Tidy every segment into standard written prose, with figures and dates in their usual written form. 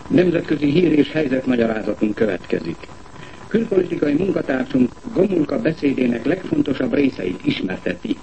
Nemzetközi hír és helyzetmagyarázatunk következik. Külpolitikai munkatársunk Gomulka beszédének legfontosabb részeit ismerteti.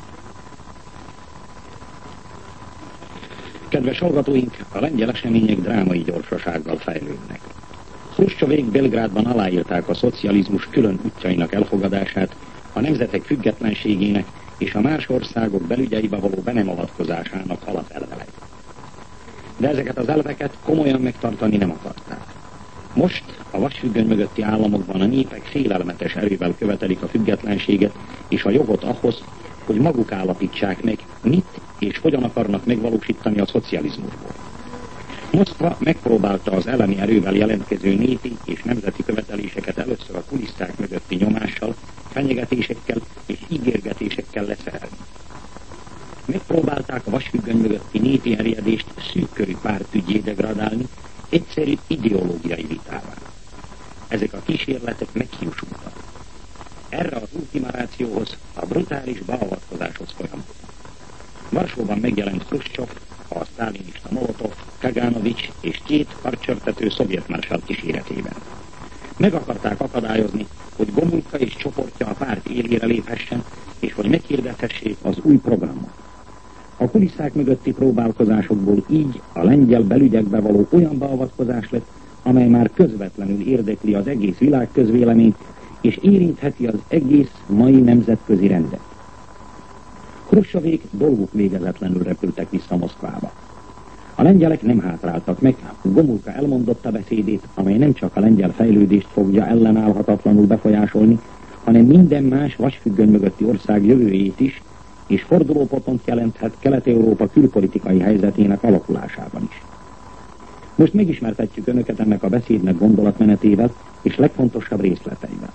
Kedves hallgatóink, a lengyel események drámai gyorsasággal fejlődnek. Hruscsovék Belgrádban aláírták a szocializmus külön útjainak elfogadását, a nemzetek függetlenségének és a más országok belügyeibe való be nem avatkozásának alapelveit. De ezeket az elveket komolyan megtartani nem akarták. Most a vasfüggöny mögötti államokban a népek félelmetes erővel követelik a függetlenséget és a jogot ahhoz, hogy maguk állapítsák meg, mit és hogyan akarnak megvalósítani a szocializmusból. Moszkva megpróbálta az elleni erővel jelentkező népi és nemzeti követeléseket először a kulisszák mögötti nyomással, fenyegetésekkel és ígérgetésekkel leszerelni. Megpróbálták a vasfüggöny mögötti népi erjedést szűkkörű pártüggyé degradálni, egyszerű ideológiai vitává. Ezek a kísérletek meghiúsultak. Erre az ultimációhoz, a brutális beavatkozáshoz folyamodtak. Varsóban megjelent Hruscsov, a sztálinista Molotov, Kaganovics és két karcsörtető szovjetmársal kíséretében. Meg akarták akadályozni, hogy Gomulka és csoportja a párt élére léphessen, és hogy meghirdethessék az új programot. A kulisszák mögötti próbálkozásokból így a lengyel belügyekbe való olyan beavatkozás lett, amely már közvetlenül érdekli az egész világ közvéleményt, és érintheti az egész mai nemzetközi rendet. Hruscsovék dolguk végezetlenül repültek vissza Moszkvába. A lengyelek nem hátráltak meg, Gomulka elmondotta beszédét, amely nem csak a lengyel fejlődést fogja ellenállhatatlanul befolyásolni, hanem minden más vasfüggöny mögötti ország jövőjét is, és fordulópontot jelenthet Kelet-Európa külpolitikai helyzetének alakulásában is. Most megismertetjük önöket ennek a beszédnek gondolatmenetével és legfontosabb részleteivel.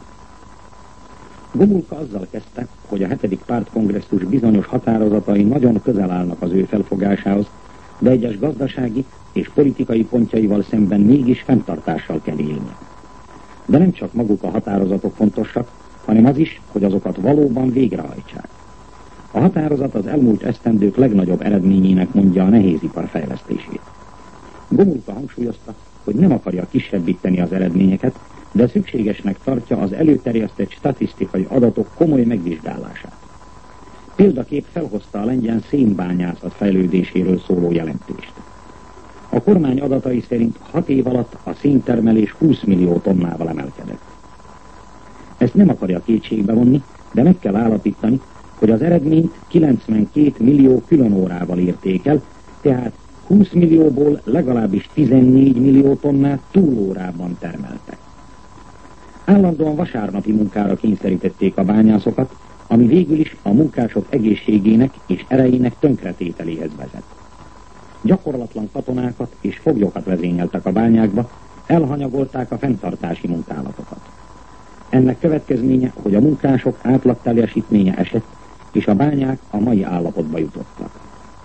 Gomulka azzal kezdte, hogy a 7. pártkongresszus bizonyos határozatai nagyon közel állnak az ő felfogásához, de egyes gazdasági és politikai pontjaival szemben mégis fenntartással kell élni. De nem csak maguk a határozatok fontosak, hanem az is, hogy azokat valóban végrehajtsák. A határozat az elmúlt esztendők legnagyobb eredményének mondja a nehézipar fejlesztését. Gomulka hangsúlyozta, hogy nem akarja kisebbíteni az eredményeket, de szükségesnek tartja az előterjesztett statisztikai adatok komoly megvizsgálását. Példaképp felhozta a lengyel szénbányászat fejlődéséről szóló jelentést. A kormány adatai szerint 6 év alatt a széntermelés 20 millió tonnával emelkedett. Ezt nem akarja kétségbe vonni, de meg kell állapítani, hogy az eredményt 92 millió különórával értékel, tehát 20 millióból legalábbis 14 millió tonnát túlórában termeltek. Állandóan vasárnapi munkára kényszerítették a bányászokat, ami végül is a munkások egészségének és erejének tönkretételéhez vezet. Gyakorlatlan katonákat és foglyokat vezényeltek a bányákba, elhanyagolták a fenntartási munkálatokat. Ennek következménye, hogy a munkások átlagteljesítménye esett, és a bányák a mai állapotba jutottak.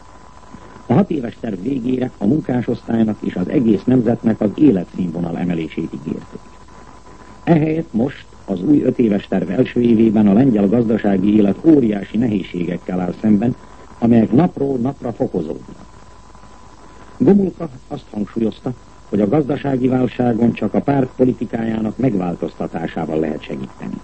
A 6 éves terv végére a munkásosztálynak és az egész nemzetnek az életszínvonal emelését ígérték. Ehelyett most, az új 5 éves terv első évében a lengyel gazdasági élet óriási nehézségekkel áll szemben, amelyek napról napra fokozódnak. Gomulka azt hangsúlyozta, hogy a gazdasági válságon csak a párt politikájának megváltoztatásával lehet segíteni.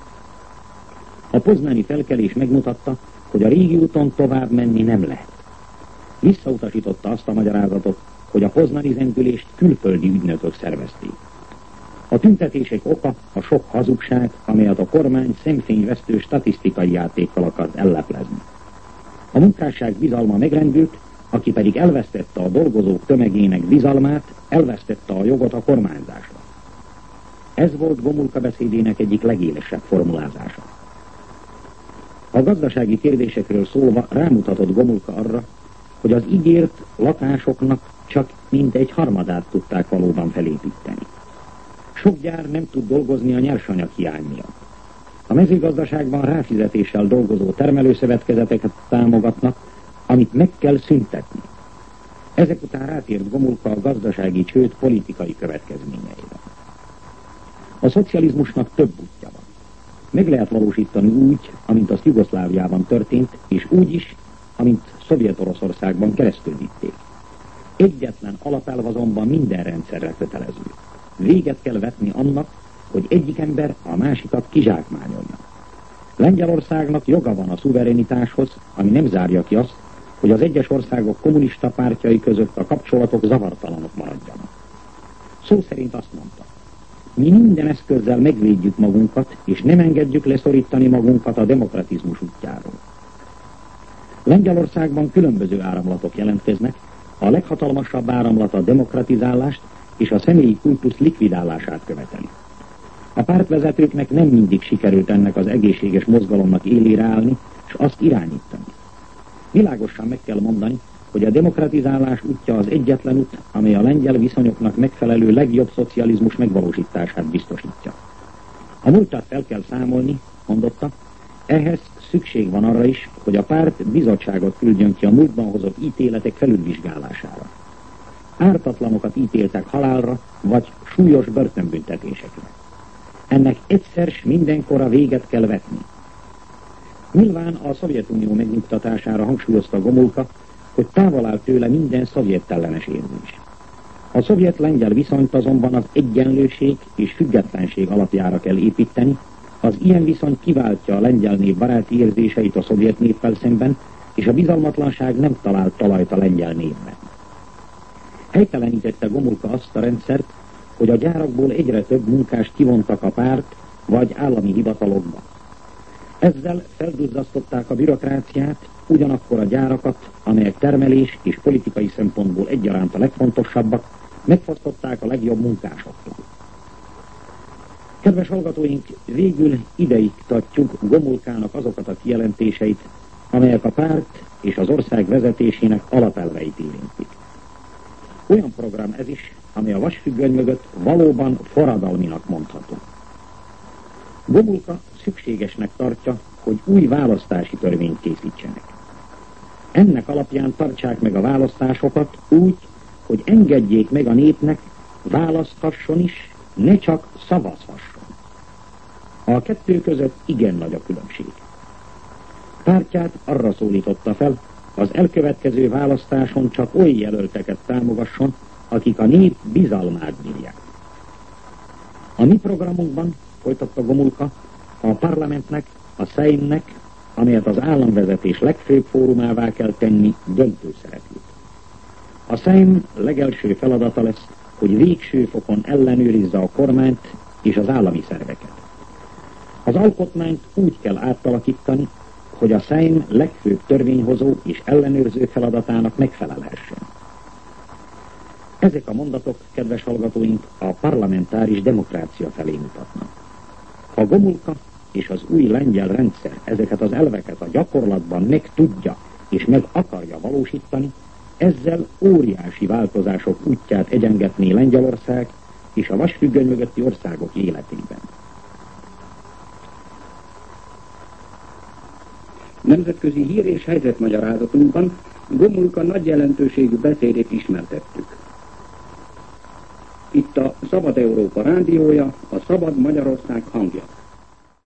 A poznani felkelés megmutatta, hogy a régi úton tovább menni nem lehet. Visszautasította azt a magyarázatot, hogy a poznani zendülést külföldi ügynökök szervezték. A tüntetések oka a sok hazugság, amelyet a kormány szemfényvesztő statisztikai játékkal akart elleplezni. A munkásság bizalma megrendült, aki pedig elvesztette a dolgozók tömegének bizalmát, elvesztette a jogot a kormányzásra. Ez volt Gomulka beszédének egyik legélesebb formulázása. A gazdasági kérdésekről szólva rámutatott Gomulka arra, hogy az ígért lakásoknak csak mintegy harmadát tudták valóban felépíteni. Sok gyár nem tud dolgozni a nyersanyag hiány miatt. A mezőgazdaságban ráfizetéssel dolgozó termelőszövetkezeteket támogatnak, amit meg kell szüntetni. Ezek után rátért Gomulka a gazdasági csőd politikai következményeire. A szocializmusnak több útja van. Meg lehet valósítani úgy, amint az Jugoszláviában történt, és úgy is, amint Szovjet-Oroszországban keresztül vitték. Egyetlen alapelv azonban minden rendszerre kötelező. Véget kell vetni annak, hogy egyik ember a másikat kizsákmányolja. Lengyelországnak joga van a szuverenitáshoz, ami nem zárja ki azt, hogy az egyes országok kommunista pártjai között a kapcsolatok zavartalanok maradjanak. Szó szerint azt mondta: mi minden eszközzel megvédjük magunkat, és nem engedjük leszorítani magunkat a demokratizmus útjáról. Lengyelországban különböző áramlatok jelentkeznek, a leghatalmasabb áramlat a demokratizálást és a személyi kultusz likvidálását követeli. A pártvezetőknek nem mindig sikerült ennek az egészséges mozgalomnak élére állni, és azt irányítani. Világosan meg kell mondani, hogy a demokratizálás útja az egyetlen út, amely a lengyel viszonyoknak megfelelő legjobb szocializmus megvalósítását biztosítja. A múltat fel kell számolni, mondotta, ehhez szükség van arra is, hogy a párt bizottságot küldjön ki a múltban hozott ítéletek felülvizsgálására. Ártatlanokat ítéltek halálra, vagy súlyos börtönbüntetésekre. Ennek egyszer s mindenkorra véget kell vetni. Nyilván a Szovjetunió megnyugtatására hangsúlyozta Gomulka, hogy távol áll tőle minden szovjettellenes érzés. A szovjet-lengyel viszonyt azonban az egyenlőség és függetlenség alapjára kell építeni, az ilyen viszony kiváltja a lengyel nép baráti érzéseit a szovjet néppel szemben, és a bizalmatlanság nem talált talajt a lengyel népben. Helytelenítette Gomulka azt a rendszert, hogy a gyárakból egyre több munkást kivontak a párt vagy állami hivatalokba. Ezzel felduzzasztották a bürokráciát, ugyanakkor a gyárakat, amelyek termelés és politikai szempontból egyaránt a legfontosabbak, megfosztották a legjobb munkásoktól. Kedves hallgatóink, végül ideiktatjuk Gomulkának azokat a kijelentéseit, amelyek a párt és az ország vezetésének alapelveit érintik. Olyan program ez is, amely a vasfüggöny mögött valóban forradalminak mondható. Gomulka szükségesnek tartja, hogy új választási törvényt készítsenek. Ennek alapján tartsák meg a választásokat úgy, hogy engedjék meg a népnek, választhasson is, ne csak szavazhasson. A kettő között igen nagy a különbség. Pártját arra szólította fel, az elkövetkező választáson csak oly jelölteket támogasson, akik a nép bizalmát bírják. A mi programunkban, folytatta Gomulka, a parlamentnek, a Szeimnek, amelyet az államvezetés legfőbb fórumává kell tenni, döntő szerepét. A Szeim legelső feladata lesz, hogy végső fokon ellenőrizze a kormányt és az állami szerveket. Az alkotmányt úgy kell átalakítani, hogy a Szeim legfőbb törvényhozó és ellenőrző feladatának megfelelhessen. Ezek a mondatok, kedves hallgatóink, a parlamentáris demokrácia felé mutatnak. Ha Gomulka és az új lengyel rendszer ezeket az elveket a gyakorlatban meg tudja és meg akarja valósítani, ezzel óriási változások útját egyengetné Lengyelország és a vasfüggöny mögötti országok életében. Nemzetközi hír és helyzetmagyarázatunkban Gomulka nagy jelentőségű beszédét ismertettük. Itt a Szabad Európa rádiója, a Szabad Magyarország hangja.